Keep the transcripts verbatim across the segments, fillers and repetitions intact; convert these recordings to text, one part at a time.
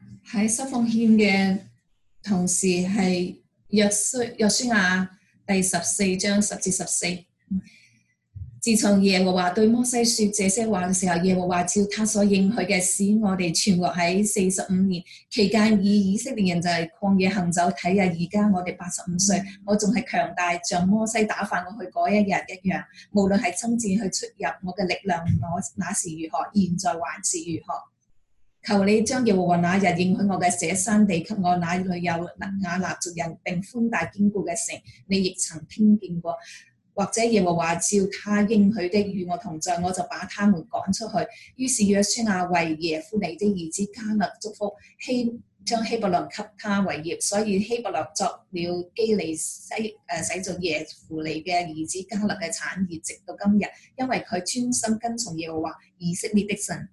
喺收奉獻嘅同時係約書約書亞第十四章十至十四。自從耶和華對摩西說這些話嘅時候，耶和華照他所應許嘅，使我哋存活喺四十五年期間，以以色列人就係曠野行走。睇下而家我哋八十五歲，我仲係強大，像摩西打發我去嗰一日一樣。無論係爭戰去出入，我嘅力量我那時如何，現在還是如何。求你將耶和華那日應許我嘅這山地給我，那裏有亞衲族人並寬大堅固嘅城，你亦曾聽見過。或者耶和華照他應許的與我同在，我就把他們趕出去。於是約書亞為耶夫尼的兒子迦勒祝福，希將希伯倫給他為業，所以希伯倫作了基利西誒使做耶夫尼嘅兒子迦勒嘅產業，直到今日，因為佢專心跟從耶和華以色列的神。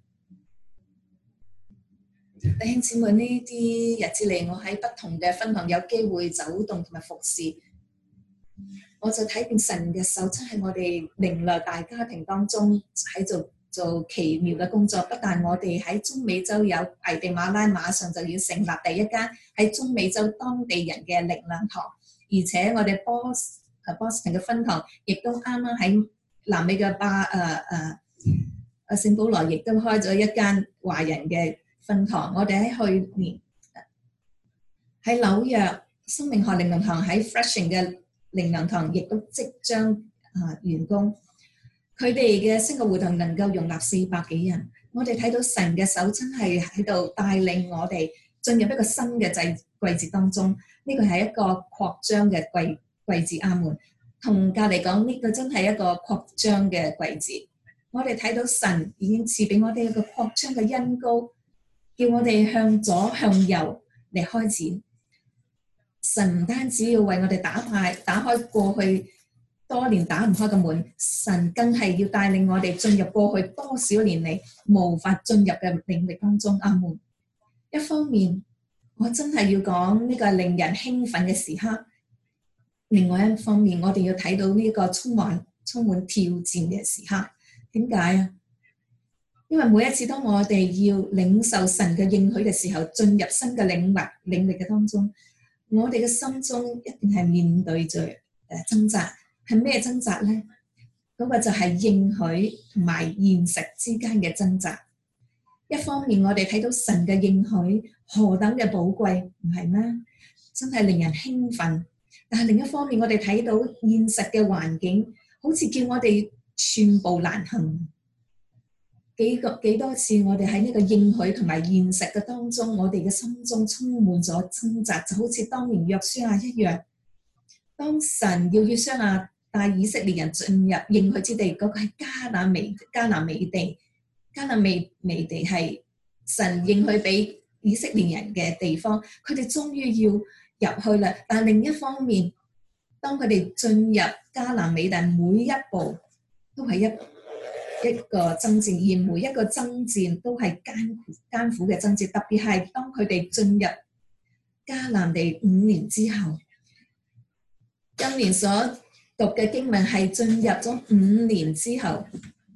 弟兄姊妹，呢啲日子嚟，我喺不同嘅分行有機會走動同埋服侍。我就睇見神嘅手真係我哋靈糧大家庭當中喺做做奇妙嘅工作。不但我哋喺中美洲有危地馬拉馬上就要成立第一間喺中美洲當地人嘅靈糧堂，而且我哋波誒 Boston 嘅分堂亦都啱啱喺南美嘅巴誒誒誒聖保羅亦都開咗一間華人嘅分堂。我哋喺去年喺紐約生命學靈糧堂喺 Flushing 嘅靈糧堂亦都即將啊完工，佢哋嘅升個會堂能夠容納四百幾人。我哋睇到神嘅手真係喺度帶領我哋進入一個新嘅季季節當中。呢個係一個擴張嘅季季節。阿門。同教嚟講，呢個真係一個擴張嘅季節。我哋睇到神已經賜俾我哋一個擴張嘅恩膏，叫我哋向左向右嚟開展。神唔單止要為我哋打開打開過去多年打唔開嘅門，神更係要帶領我哋進入過去多少年嚟無法進入嘅領域當中。阿門。一方面，我真係要講呢個係令人興奮嘅時刻；另外一方面，我哋要睇到呢個充滿充滿挑戰嘅時刻。點解啊？因為每一次當我哋要領受神嘅應許嘅時候，進入新嘅領域領域嘅當中，我哋嘅心中一定係面對住誒掙扎，係咩掙扎咧？嗰個就係應許同埋現實之間嘅掙扎。一方面我哋睇到神嘅應許何等嘅寶貴，唔係咩？真係令人興奮。但係另一方面，我哋睇到現實嘅環境，好似叫我哋寸步難行。幾個幾多次我哋喺呢個應許同埋現實嘅當中，我哋嘅心中充滿咗掙扎，就好似當年約書亞一樣。當神要約書亞帶以色列人進入應許之地，嗰、那個係迦南美迦南美地，迦南美美地係神應許俾以色列人嘅地方，佢哋終於要入去啦。但係另一方面，當佢哋進入迦南美地，每一步都係一一個爭戰，而每一個爭戰都係艱苦艱苦嘅爭戰。特別係當佢哋進入迦南地五年之後，今年所讀嘅經文係進入咗五年之後。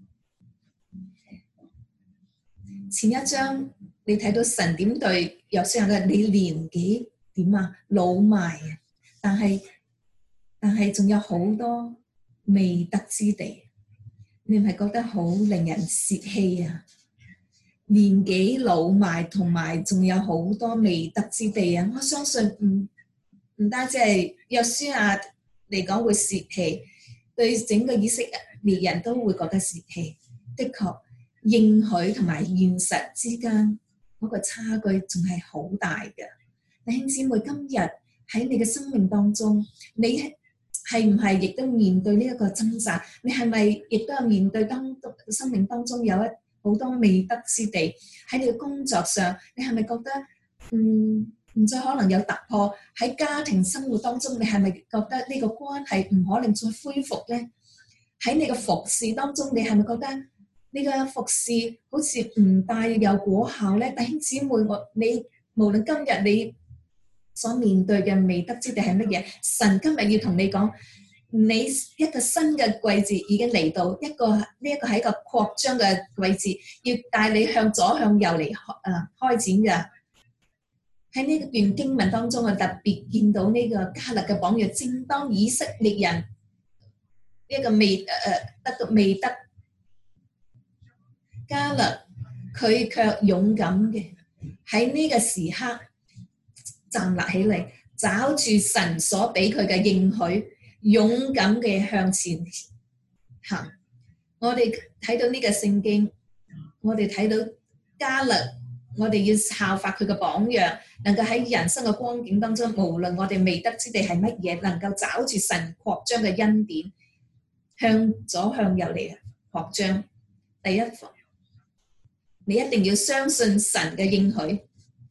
前一章你睇到神點對約書亞嘅，你年紀點啊？老邁啊！但係但係仲有好多未得之地。你唔係覺得好令人泄氣啊？年紀老邁，同埋仲有好多未得之地啊！我相信唔唔單止係約書亞嚟講會泄氣，對整個以色列人都會覺得泄氣。的確，應許同埋現實之間嗰個差距仲係好大嘅。弟兄姊妹，今日喺你嘅生命當中，你係唔係亦都面對呢一個掙扎？你係咪亦都係面對當生命當中有一好多未得之地？喺你嘅工作上，你係咪覺得嗯唔再可能有突破？喺家庭生活當中，你係咪覺得呢個關係唔可能再恢復咧？喺你嘅服侍當中，你係咪覺得呢個服侍好似唔大有果效咧？弟兄姊妹，我你無論今日你所面對嘅未得之地係乜嘢？神今日要同你講，你一個新嘅季節已經嚟到，一個呢一個係一個擴張嘅季節，要帶你向左向右嚟誒開展嘅。 喺呢段經文當中，我特別見到呢個迦勒嘅榜樣，正當以色列人呢個未誒、呃、得到未得，迦勒佢卻勇敢嘅喺呢個時刻站立起嚟，找住神所俾佢嘅應許，勇敢嘅向前行。我哋睇到呢個聖經，我哋睇到迦勒，我哋要效法佢嘅榜樣，能夠喺人生嘅光景當中，無論我哋未得之地係乜嘢，能夠找住神擴張嘅恩典，向左向右嚟擴張。第一課，你一定要相信神嘅應許。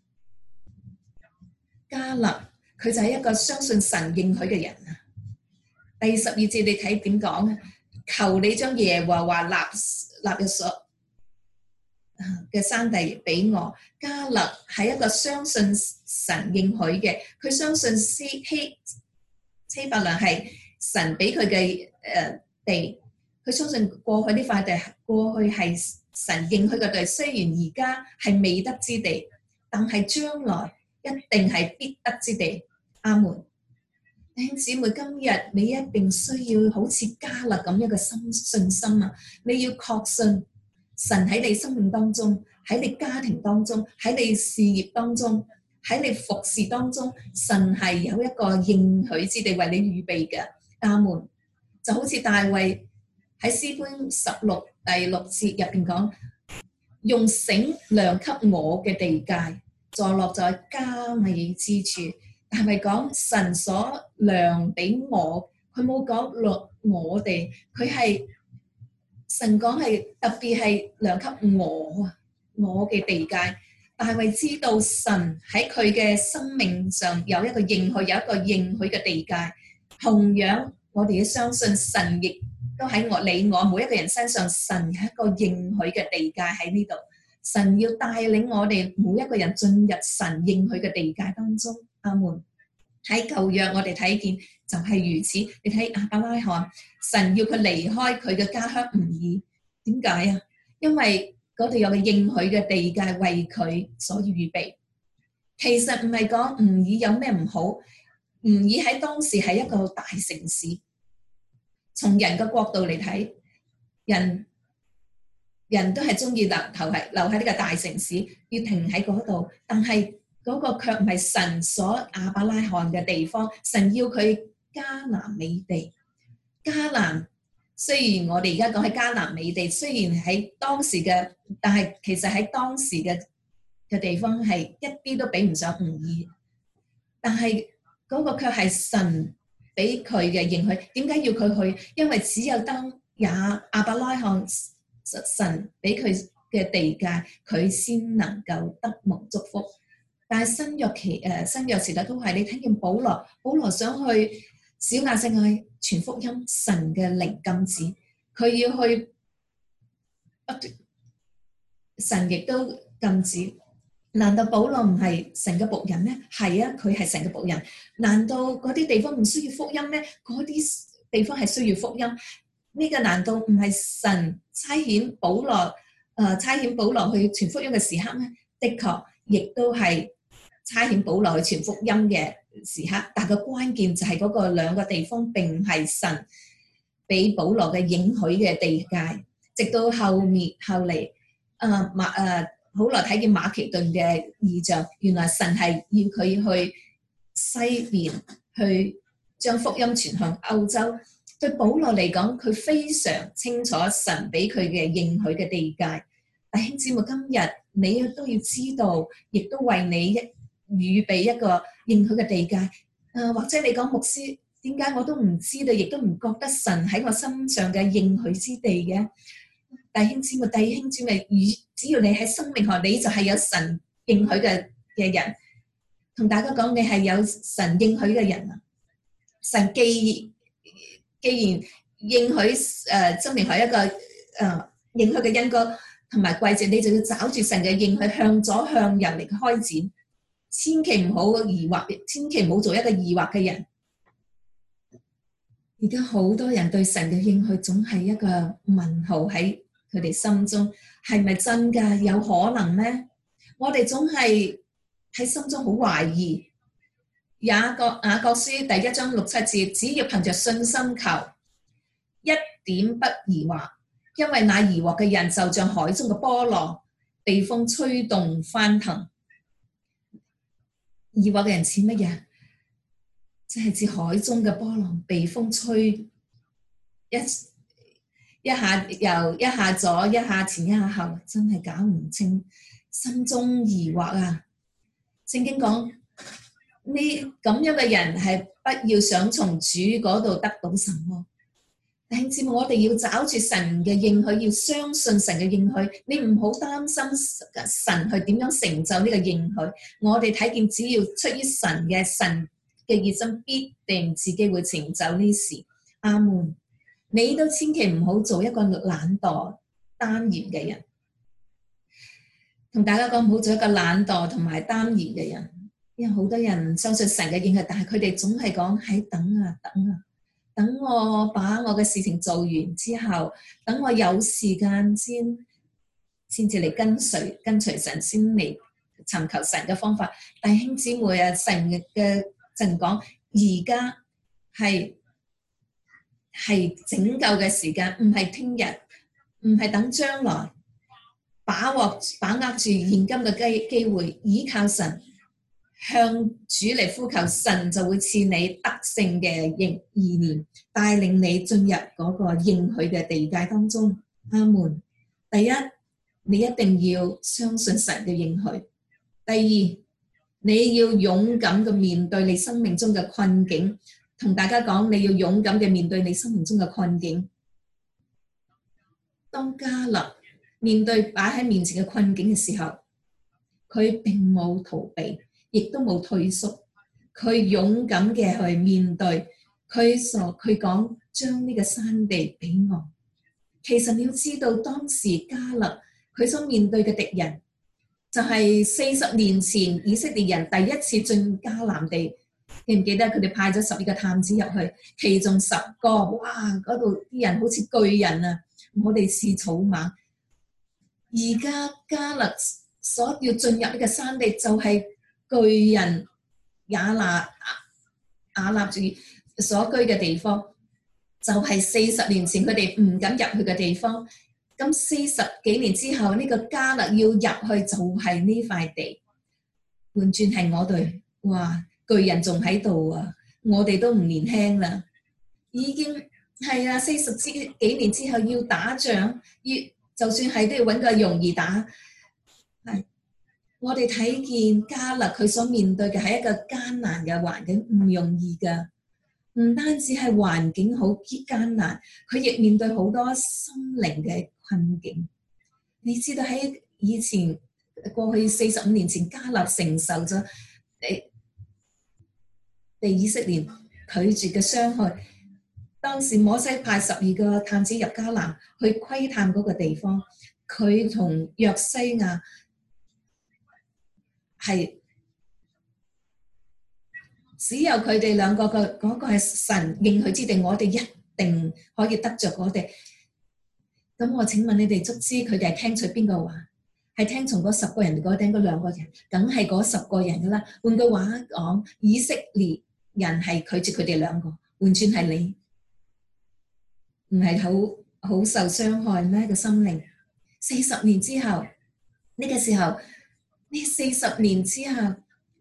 迦勒佢就係一個相信神應許嘅人啊。第十二節你睇點講啊？求你將耶和華立立約所嘅山地俾我。迦勒係一個相信神應許嘅，佢相信希希希伯崙係神俾佢嘅誒地，佢相信過去呢塊地過去係神應許嘅地，雖然而家係未得之地，但係將來一定係必得之地。阿門。弟兄姊妹，今日你一定需要好似迦勒咁樣嘅心信心啊！你要確信神喺你生命當中，喺你家庭當中，喺你事業當中，喺你服侍當中，神係有一個應許之地為你預備嘅。阿門。就好似大衛喺詩篇十六第六節入邊講，用繩量給我嘅地界，坐落在佳美之處。係咪講神所量俾我？佢冇講落我哋，佢係神講係特別係量給我啊，我嘅地界。大衛知道神喺佢嘅生命上有一個應許，有一個應許嘅地界。同樣，我哋要相信神亦都喺我你我每一個人身上，神有一個應許嘅地界喺呢度。神要帶領我哋每一個人進入神應許嘅地界當中。阿門。喺舊約我哋睇見就係如此。你睇亞伯拉罕，神要佢離開佢嘅家鄉唔易，點解啊？因為嗰度有個應許嘅地界為佢所預備。其實唔係講唔易有咩唔好，唔易喺當時係一個大城市。從人嘅角度嚟睇，人人都係中意留頭係留喺呢個大城市，要停喺嗰度，但係嗰個卻唔係神所亞伯拉罕嘅地方。神要佢迦南美地。迦南雖然我哋而家講喺迦南美地，雖然喺當時嘅，但係其實喺當時嘅嘅地方係一啲都比唔上吾珥。但係嗰個卻係神俾佢嘅應許。點解要佢去？因為只有當也亞伯拉罕神俾佢嘅地界，佢先能夠得蒙祝福。但係新約期誒新約時代都係，你睇見保羅，保羅想去小亞細亞傳福音，神嘅靈禁止佢要去，神亦都禁止。難道保羅唔係神嘅僕人咩？係啊，佢係神嘅僕人。難道嗰啲地方唔需要福音咩？嗰啲地方係需要福音。呢個難道唔係神差遣保羅誒、呃、差遣保羅去傳福音嘅時刻咩？的確，亦都係差遣保羅去傳福音嘅時刻，但個關鍵就係嗰個兩個地方並唔係神俾保羅嘅應許嘅地界。直到後面後嚟，誒、呃、馬誒、呃、保羅睇見馬其頓嘅異象，原來神係要佢去西邊去將福音傳向歐洲。對保羅嚟講，佢非常清楚神俾佢嘅應許嘅地界。弟兄姊妹，今日你都要知道，亦都為你一預備一個應許嘅地界。誒、呃，或者你講牧師，點解我都唔知道，亦都唔覺得神喺我身上嘅應許之地嘅？弟兄姊妹，弟兄姊妹，只要你喺生命學，你就係有神應許嘅嘅人。同大家講，你係有神應許嘅人啊！神既既然應許誒，生命學一個誒、呃、應許嘅恩歌同埋季節，你就要找住神嘅應許，向左向右嚟開展。千祈唔好疑惑，千祈唔好做一個疑惑嘅人。而家好多人對神嘅應許總係一個問號喺佢哋心中，係咪真㗎？有可能咩？我哋總係喺心中好懷疑。雅各雅各書第一章六七節，只要憑着信心求，一點不疑惑，因為那疑惑嘅人就像海中嘅波浪，被風吹動翻騰。疑惑嘅人似乜嘢？即係似海中嘅波浪，被風吹一一下右，一下左，一下前，一下後，真係搞唔清，心中疑惑啊！聖經講呢咁樣嘅人係不要想從主嗰度得到什麼。弟兄姊妹，我哋要找住神嘅應許，要相信神嘅應許。你唔好擔心神去點樣成就呢個應許。我哋睇見，只要出於神嘅神嘅熱心，必定自己會成就呢事。阿門。你都千祈唔好做一個懶惰單言嘅人。同大家講，唔好做一個懶惰同埋單言嘅人。因為好多人相信神嘅應許，但係佢哋總係講喺等啊等啊。等我把我嘅事情做完之後，等我有時間先先至嚟跟隨跟隨神，先嚟尋求神嘅方法。弟兄姊妹啊，神嘅神講，而家係係拯救嘅時間，唔係聽日，唔係等將來，把握把握住現今嘅機機會，依靠神。向主嚟呼求，神就會賜你得勝嘅意意念，帶領你進入嗰個應許嘅地界當中。阿門。第一，你一定要相信神嘅應許。第二，你要勇敢嘅面對你生命中嘅困境。同大家講，你要勇敢嘅面對你生命中嘅困境。當迦勒面對擺喺面前嘅困境嘅時候，佢並冇逃避，亦都冇退縮，佢勇敢嘅去面對，佢所佢講將呢個山地俾我。其實你要知道，當時迦勒佢所面對嘅敵人，就係四十年前以色列人第一次進迦南地，記唔記得佢哋派咗十二個探子入去，其中十個，哇！嗰度啲人好似巨人啊，我哋似草蜢。而家迦勒所要進入呢個山地，就係、是巨人亞納亞納住所居嘅地方，就係四十年前佢哋唔敢入去嘅地方。咁四十幾年之後，呢、這個迦勒要入去就係呢塊地。換轉係我哋，哇！巨人仲喺度啊，我哋都唔年輕啦，已經係啊，四十幾年之後要打仗，要就算係都要揾個容易打，係。我哋睇見迦勒佢所面對嘅係一個艱難嘅環境，唔容易㗎。唔單止係環境好艱難，佢亦面對好多心靈嘅困境。你知道喺以前過去四十五年前，迦勒承受咗被被以色列拒絕嘅傷害。當時摩西派十二個探子入迦南去窺探嗰個地方，佢同約西亞係只有佢哋兩個嘅嗰、那個係神應許之地，我哋一定可以得着我哋。咁我請問你哋，足知佢哋係聽取邊個話？係聽從嗰十個人嗰頂嗰兩個人，梗係嗰十個人噶啦。換句話講，以色列人係拒絕佢哋兩個，換轉係你，唔係好好受傷害咩？個心靈。四十年之後，呢、這個時候。呢四十年之後，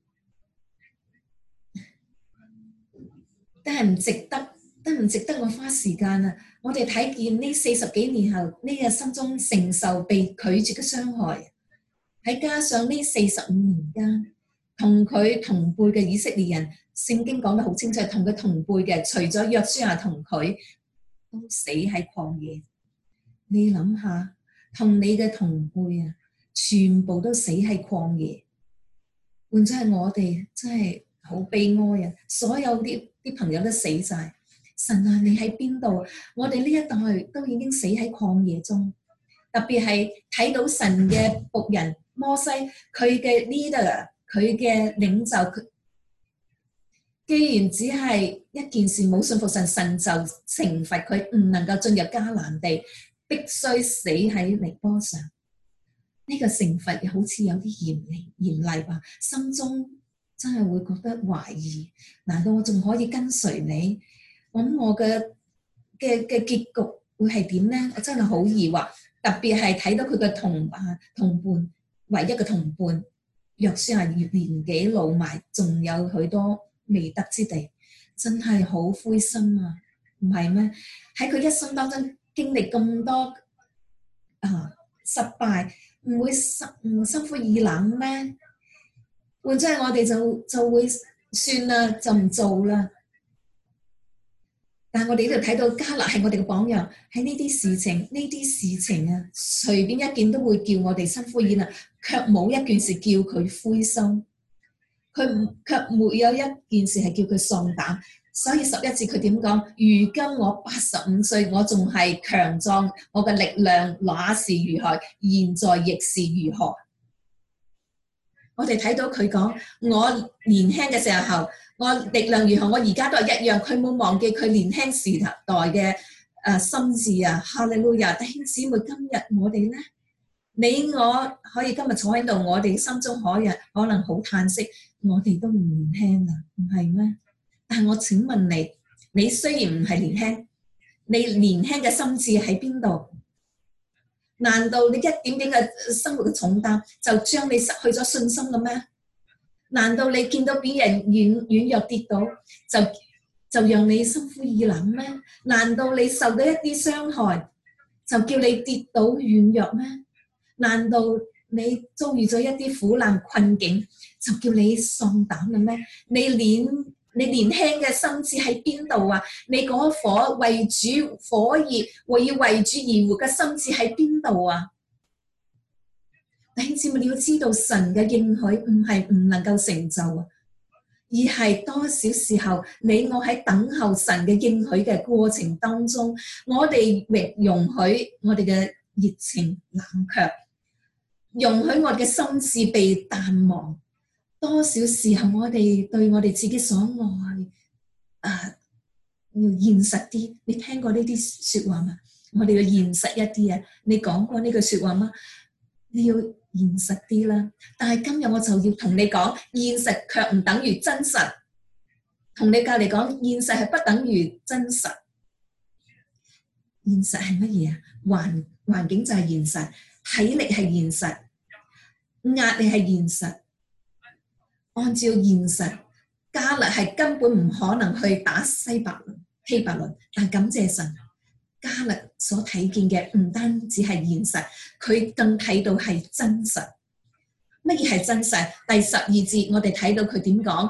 都係唔值得，都唔值得我花時間啊！我哋睇見呢四十幾年後，呢、這個心中承受被拒絕嘅傷害，喺加上呢四十五年間，同佢同輩嘅以色列人，聖經講得好清楚，同佢同輩嘅，除咗約書亞同佢，都死喺曠野。你諗下，同你嘅同輩啊！全部都死喺曠野，換咗係我哋，真係好悲哀啊！所有啲啲朋友都死晒。神啊，你喺邊度？我哋呢一代都已經死喺曠野中。特別係睇到神嘅僕人摩西，佢嘅 leader，佢嘅領袖，佢既然只係一件事冇信服神，神就懲罰佢，唔能夠進入迦南地，必須死喺尼波上。 呢個懲罰又好似有啲嚴厲嚴厲吧，心中真係會覺得懷疑，難道我仲可以跟隨你？咁我嘅嘅嘅結局會係點咧？我真係好疑惑，特別係睇到佢嘅同伴同伴唯一嘅同伴約書亞年紀老邁，仲有許多未得之地，真係好灰心啊！唔係咩？喺佢一生當中經歷咁多啊失敗，唔會心唔心灰意冷咩？換咗係我哋就就會算啦，就唔做啦。但係我哋呢度睇到迦勒係我哋嘅榜樣，喺呢啲事情呢啲事情啊，隨便一件都會叫我哋心灰意冷，卻冇一件事叫佢灰心，佢卻沒有一件事係叫佢喪膽。所以十一節佢點講？如今我八十五歲，我仲係強壯，我嘅力量那是如何，現在亦是如何。我哋睇到佢講，我年輕嘅時候，我力量如何，我而家都係一樣。佢冇忘記佢年輕時代嘅誒心志啊！哈利路亞，弟兄姊妹，今日我哋咧，你我可以今日坐喺度，我哋心中可能可能好嘆息，我哋都唔年輕啦，唔係咩？但係我請問你，你雖然唔係年輕，你年輕嘅心志喺邊度？難道你一點點嘅生活嘅重擔就將你失去咗信心嘅咩？難道你見到別人軟軟弱跌倒就就讓你心灰意冷咩？難道你受到一啲傷害就叫你跌倒軟弱咩？難道你遭遇咗一啲苦難困境就叫你喪膽嘅咩？你年你年輕嘅心志喺邊度啊？你嗰顆為主火熱，為要為主而活嘅心志喺邊度啊？弟兄姊妹，你要知道神嘅應許唔係唔能夠成就啊，而係多少時候你我喺等候神嘅應許嘅過程當中，我哋亦容許我哋嘅熱情冷卻，容許我哋嘅心志被淡忘。多少時候我哋對我哋自己所愛啊，要現實啲。你聽過呢啲說話嗎？我哋要現實一啲啊！你講過呢句說話嗎？你要現實啲啦。但係今日我就要同你講，現實卻唔等於真實。同你隔籬講，現實係不等於真實。現實係乜嘢啊？環環境就係現實，體力係現實，壓力係現實。按照現實，迦勒係根本唔可能去打西伯倫、希伯倫，但感謝神，迦勒所睇見嘅唔單止係現實，佢更睇到係真實。乜嘢係真實？第十二節我哋睇到佢點講，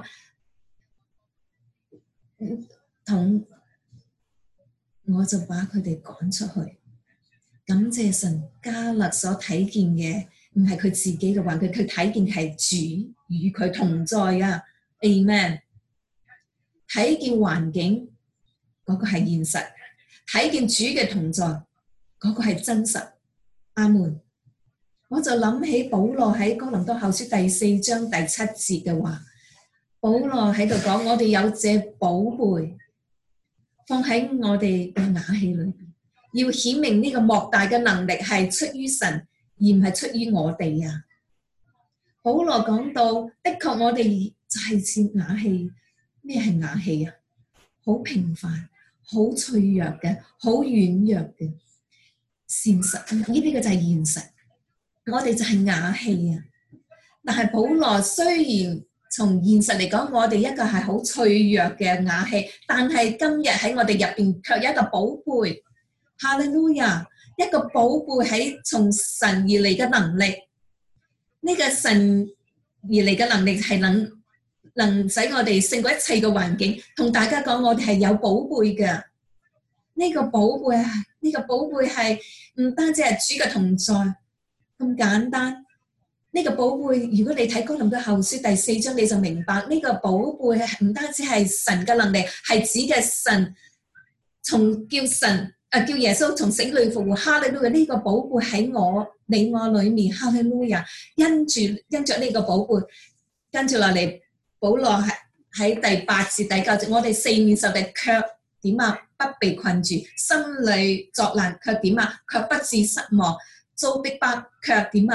同我就把佢哋趕出去。感謝神，迦勒所睇見嘅唔係佢自己嘅環境，佢睇見係主與佢同在啊 Amen。睇見環境嗰個係現實，睇見主嘅同在嗰個係真實。阿門。我就諗起保羅喺哥林多後書第四章第七節嘅話，保羅喺度講，我哋有這寶貝放喺我哋嘅瓦器裏邊，要顯明呢個莫大嘅能力係出於神，而唔係出於我哋啊。保羅講到，的確我哋就係似瓦器。咩係瓦器啊？好平凡、好脆弱嘅、好軟弱嘅現實，呢啲嘅就係現實。我哋就係瓦器啊！但係保羅雖然從現實嚟講，我哋一個係好脆弱嘅瓦器，但係今日喺我哋入邊卻有一個寶貝。哈利路亞！一個寶貝喺從神而嚟嘅能力，呢、這個神而嚟嘅能力係能能使我哋勝過一切嘅環境。同大家講，我哋係有寶貝嘅。呢、這個寶貝啊，呢、這個寶貝係唔單止係主嘅同在咁簡單。呢、這個寶貝，如果你睇哥林多後書第四章，你就明白呢、這個寶貝係唔單止係神嘅能力，係指嘅神從叫神。啊！叫耶穌從死裏復活，哈利路亞！呢個寶貝喺我你我裏面，哈利路亞！因住因着呢個寶貝，跟住落嚟，保羅喺喺第八節第九節，我哋四面受敵，卻點啊？不被困住，心裏作難，卻點啊？卻不致失望，遭逼迫，卻點啊？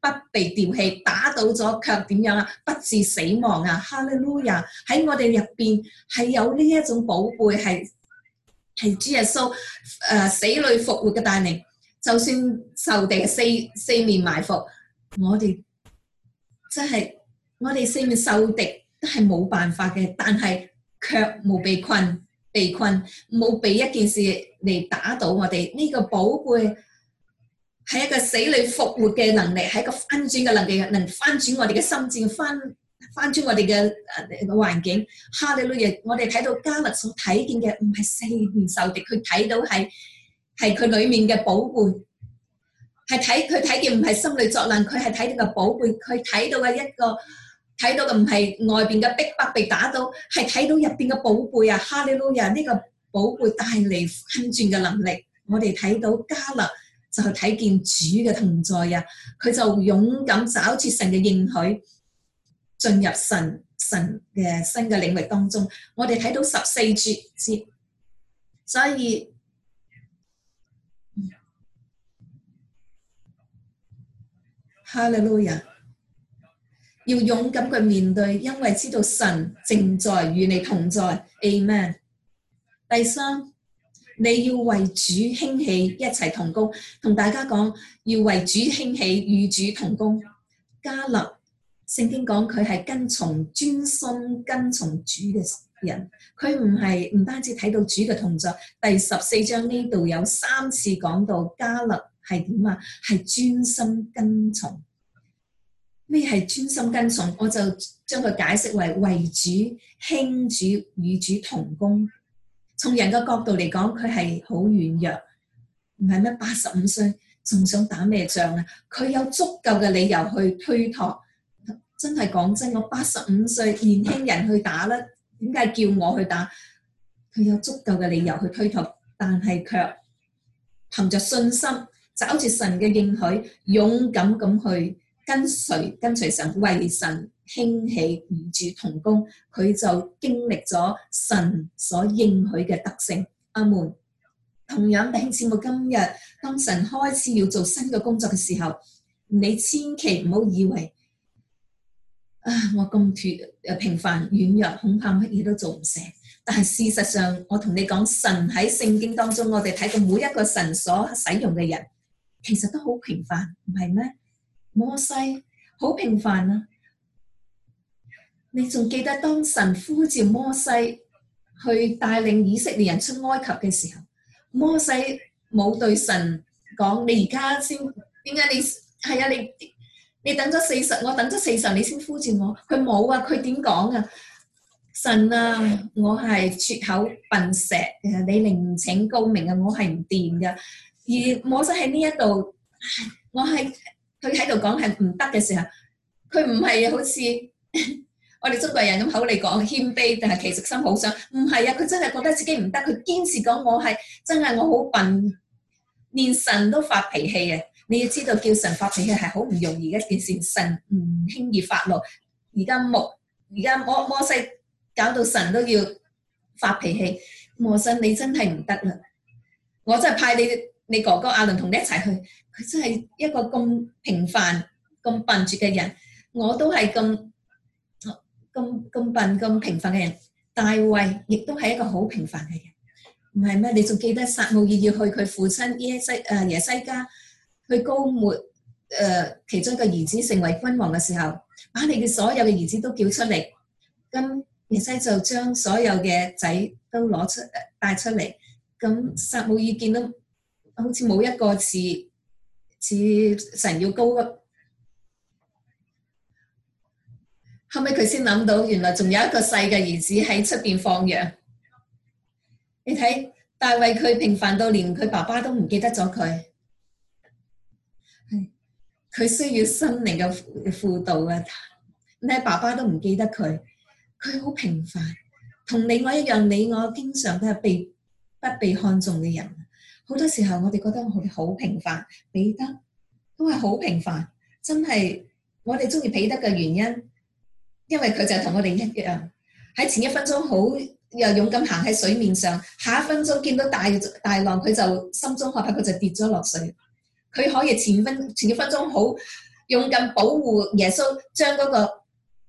不被丟棄，打倒咗卻點樣啊？不致死亡啊！哈利路亞！喺我哋入邊係有呢一種寶貝，係係主耶穌誒死裏復活嘅帶領。就算受敵四四面埋伏，我哋即係我哋四面受敵都係冇辦法嘅，但係卻冇被困。被困冇被一件事嚟打倒我哋，呢、這個寶貝係一個死裏復活嘅能力，係一個翻轉嘅能力，能翻轉我哋嘅心智，翻翻轉我哋嘅誒環境。哈利路亞！我哋睇到迦勒所睇見嘅唔係四面受敵，佢睇到係係佢裏面嘅寶貝，係睇佢睇見唔係心裏作難，佢係睇到個寶貝，佢睇到嘅一個。睇到嘅唔係外邊嘅逼迫被打倒，係睇到入邊嘅寶貝啊！哈利路亞！呢個寶貝帶嚟翻轉嘅能力，我哋睇到迦勒就係睇見主嘅同在啊！佢就勇敢抓住神嘅應許，進入神神嘅新嘅領域當中。我哋睇到十四節，所以哈利路亞！要勇敢去面對，因為知道神正在與你同在。Amen。第三，你要為主興起，一齊同工。同大家講，要為主興起，與主同工。迦勒，聖經講佢係跟從專心跟從主嘅人，佢唔係唔單止睇到主嘅同在。第十四章呢度有三次講到迦勒係點啊？係專心跟從。咩係專心跟從？我就將佢解釋為為主興主與主同工。從人嘅角度嚟講，佢係好軟弱，唔係咩八十五歲仲想打咩仗啊？佢有足夠嘅理由去推託。真係講真，我八十五歲年輕人去打啦，點解叫我去打？佢有足夠嘅理由去推託，但係卻憑着信心找住神嘅應許，勇敢咁去。跟隨跟隨神，為神興起，與主同工，佢就經歷咗神所應許嘅德性。阿門。同樣弟兄姊妹，今日當神開始要做新嘅工作嘅時候，你千祈唔好以為啊，我咁脫誒平凡軟弱，恐怕乜嘢都做唔成。但係事實上，我同你講，神喺聖經當中，我哋睇到每一個神所使用嘅人，其實都好平凡，唔係咩？摩西好平凡啊！你仲記得當神呼召摩西去帶領以色列人出埃及嘅時候，摩西冇對神講：你而家先點解你係啊？你你等咗四十，我等咗四十，你先呼召我。佢冇啊！佢點講啊？神啊，我係拙口笨石嘅，你另請高明啊！我係唔掂噶。而摩西喺呢一度，我係。佢喺度講係唔得嘅時候，佢唔係好似我哋中國人咁口嚟講謙卑，但係其實心好想。唔係啊，佢真係覺得自己唔得，佢堅持講我係真係我好笨，連神都發脾氣啊！你要知道叫神發脾氣係好唔容易嘅一件事，神唔輕易發怒。而家摩而家摩摩西搞到神都要發脾氣，摩西你真係唔得啦！我真係派你你哥哥亞倫同你一齊去。佢真係一個咁平凡、咁笨拙嘅人，我都係咁咁咁笨、咁平凡嘅人。大衛亦都係一個好平凡嘅人，唔係咩？你仲記得撒母耳要去佢父親耶西誒耶西家去膏抹誒其中一個兒子成為君王嘅時候，把你嘅所有嘅兒子都叫出嚟，咁耶西就將所有嘅仔都攞出帶出嚟，咁撒母耳見到好似冇一個似。似神要高啊！後尾佢先諗到，原來仲有一個細嘅兒子喺出邊放羊。你睇大衛佢平凡到連佢爸爸都唔記得咗佢，佢需要心靈嘅輔導啊！你睇爸爸都唔記得佢，佢好平凡，同你我一樣，你我經常都係被不被看重嘅人。好多時候我哋覺得我哋好平凡，彼得都係好平凡，真係我哋中意彼得嘅原因，因為佢就同我哋一樣，喺前一分鐘好又勇敢行喺水面上，下一分鐘見到大大浪，佢就心中害怕，佢就跌咗落水。佢可以前分前一分鐘好勇敢保護耶穌，將嗰個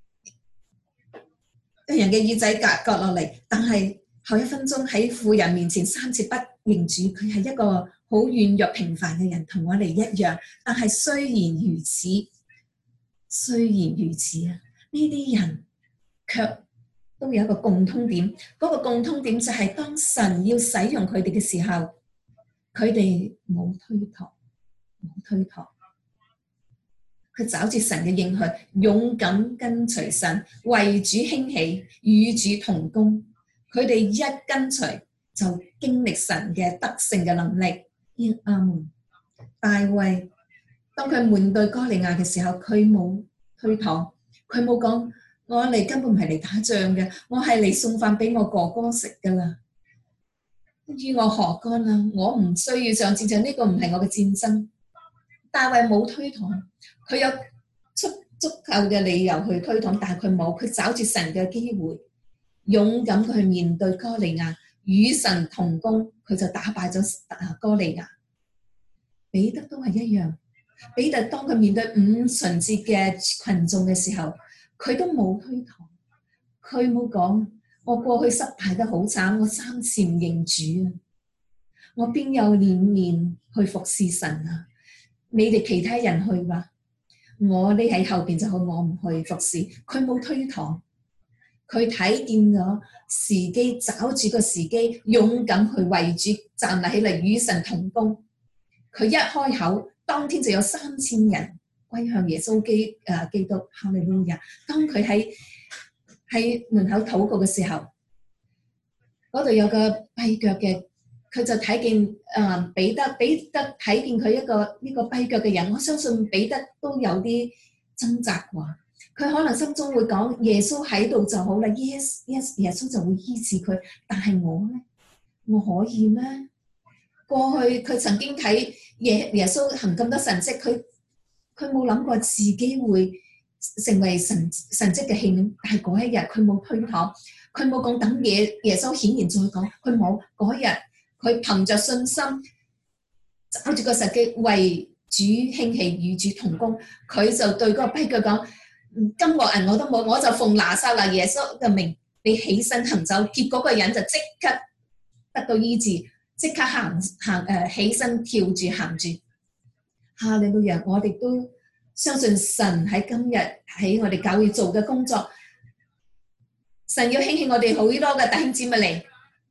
人嘅耳仔割割落嚟，但係後一分鐘喺婦人面前三次不認主，佢係一個好軟弱平凡嘅人，同我哋一樣。但係雖然如此，雖然如此啊，呢啲人卻都有一個共通點，嗰個共通點就係當神要使用佢哋嘅時候，佢哋冇推託，冇推託。佢找住神嘅應許，勇敢跟隨神，為主興起，與主同工。佢哋一跟隨就經歷神嘅得勝嘅能力。阿門。大衛當佢面對歌利亞嘅時候，佢冇推搪，佢冇講我嚟根本唔係嚟打仗嘅，我係嚟送飯俾我哥哥食噶啦。於我何干啦？我唔需要上戰場，呢個唔係我嘅戰爭。大衛冇推搪，佢有足足夠嘅理由去推搪，但係佢冇，佢找住神嘅機會，勇敢去面對歌利亞，與神同工，佢就打敗咗歌利亞。彼得都係一樣，彼得當佢面對五旬節嘅群眾嘅時候，佢都冇推搪，佢冇講我過去失敗得好慘，我三次唔認主啊，我邊有臉面去服侍神啊？你哋其他人去吧，我匿喺後邊就好，我唔去服侍。佢冇推搪，佢睇見咗時機，找住個時機，勇敢去為主站立起嚟，與神同工。佢一開口，當天就有三千人歸向耶穌基誒基督。哈利路亞！當佢喺喺門口禱告嘅時候，嗰度有個跛腳嘅。佢就睇見誒彼得，彼得睇見佢一個呢個跛腳嘅人，我相信彼得都有啲掙扎啩。佢可能心中會講耶穌喺度就好啦 ，yes yes， 耶穌就會醫治佢。但係我咧，我可以咩？過去佢曾經睇耶耶穌行咁多神蹟，佢佢冇諗過自己會成為神神蹟嘅器皿。但係嗰一日佢冇推搪，佢冇講等耶耶穌顯現再講，佢冇嗰日。佢憑着信心找住個實機，為主興起，與主同工。佢就對嗰個跛腳講：金和銀我都冇，我就奉拿撒勒耶穌嘅名，你起身行走。結果個人就即刻得到醫治，即刻行行誒、呃、起身跳住行住。哈利路亞！我哋都相信神喺今日喺我哋教會做嘅工作，神要興起我哋好多嘅弟兄姊妹嚟。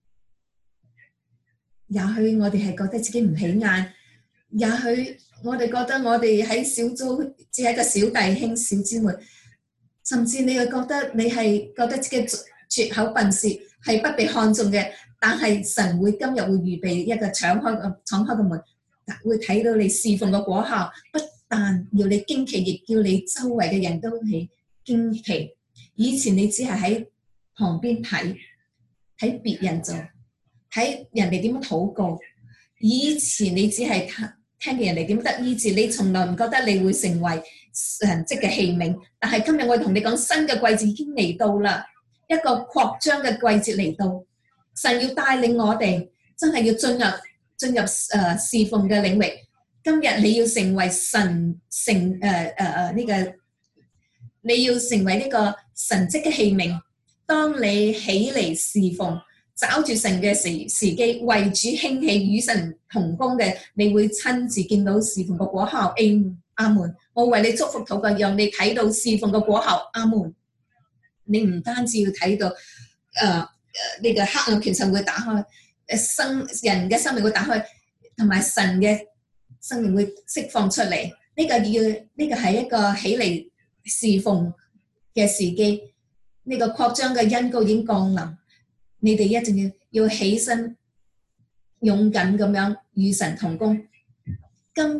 也許我哋係覺得自己唔起眼，也許我哋覺得我哋喺小組只係一個小弟兄、小姊妹，甚至你又覺得你係覺得自己拙口笨舌，係不被看重嘅。但係神會今日會預備一個敞開個敞開個門，會睇到你侍奉嘅果效，不但要你驚奇，亦叫你周圍嘅人都係驚奇。以前你只係喺旁邊睇，睇別人做。睇人哋點樣禱告，以前你只係聽聽見人哋點得醫治，你從來唔覺得你會成為神蹟嘅器皿。但係今日我同你講，新嘅季節已經嚟到啦，一個擴張嘅季節嚟到，神要帶領我哋，真係要進入進入誒、呃、侍奉嘅領域。今日你要成為神成誒誒誒呢個，你要成為呢個神蹟嘅器皿。當你起嚟侍奉，找住神嘅時時機，為主興起，與神同工嘅，你會親自見到侍奉嘅果效。阿門！我為你祝福禱告，讓你睇到侍奉嘅果效。阿門！你唔單止要睇到誒誒呢個黑暗權勢會打開，誒生人嘅生命會打開，同埋神嘅生命會釋放出嚟。呢、這個要呢、這個係一個起嚟侍奉嘅時機，呢、這個擴張嘅恩膏已經降臨。你哋一定要要起身，勇敢咁樣與神同工。今日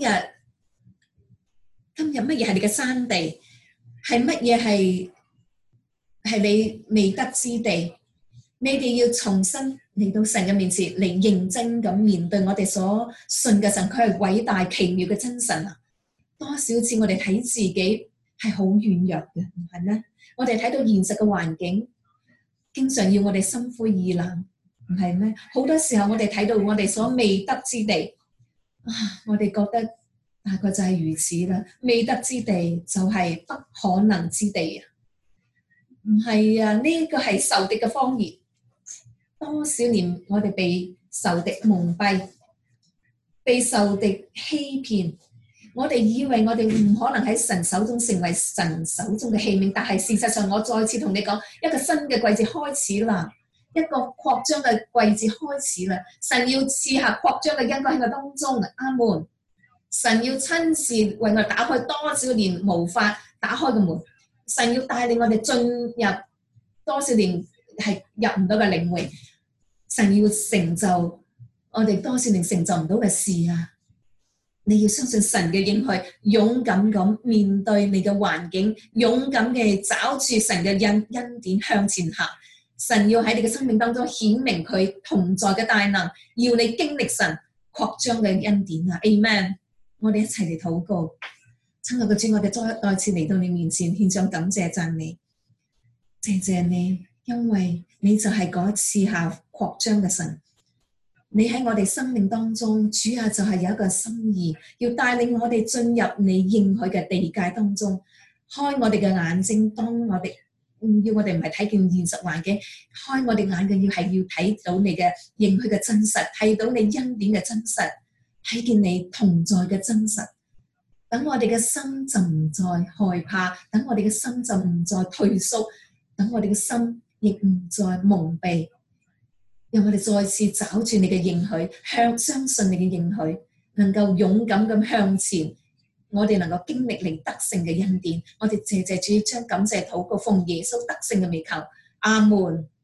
今日乜嘢係你嘅山地？係乜嘢係係你未得之地？你哋要重新嚟到神嘅面前嚟認真咁面對我哋所信嘅神，佢係偉大奇妙嘅真神啊！多少次我哋睇自己係好軟弱嘅，唔係咩？我哋睇到現實嘅環境。經常要我哋心灰意冷，唔係咩？好多時候我哋睇到我哋所未得之地，啊！我哋覺得大概就係如此啦。未得之地就係不可能之地啊！唔係啊，呢個係仇敵嘅謊言。多少年我哋被仇敵蒙蔽，被仇敵欺騙，我哋以為我哋唔可能喺神手中成為神手中嘅器皿，但係事實上我再次同你講，一個新嘅季節開始啦，一個擴張嘅季節開始啦。神要賜下擴張嘅恩膏喺我當中，阿門。神要親自為我打開多少年無法打開嘅門，神要帶領我哋進入多少年係入唔到嘅領域，神要成就我哋多少年成就唔到嘅事啊！你要相信神嘅應許，勇敢咁面對你嘅環境，勇敢嘅找住神嘅恩恩典向前行。神要喺你嘅生命當中顯明佢同在嘅大能，要你經歷神擴張嘅恩典啊 ！Amen。我哋一齊嚟禱告，親愛嘅主，我哋再再次嚟到你面前獻上感謝讚美，謝謝你，因為你就係嗰賜下擴張嘅神。你喺我哋生命當中，主啊，就係有一個心意，要帶領我哋進入你應許嘅地界當中，開我哋嘅眼睛。當我哋要我哋唔係睇見現實環境，開我哋眼睛要係要睇到你嘅應許嘅真實，睇到你恩典嘅真實。睇見你同在嘅真實，等我哋嘅心就唔再害怕，等我哋嘅心就唔再退縮，等我哋嘅心亦唔再蒙蔽，讓我哋再次找住你嘅應許，向相信你嘅應許，能夠勇敢咁向前，我哋能夠經歷你得勝嘅恩典。我哋謝謝主，將感謝禱告奉耶穌得勝嘅名求，阿門。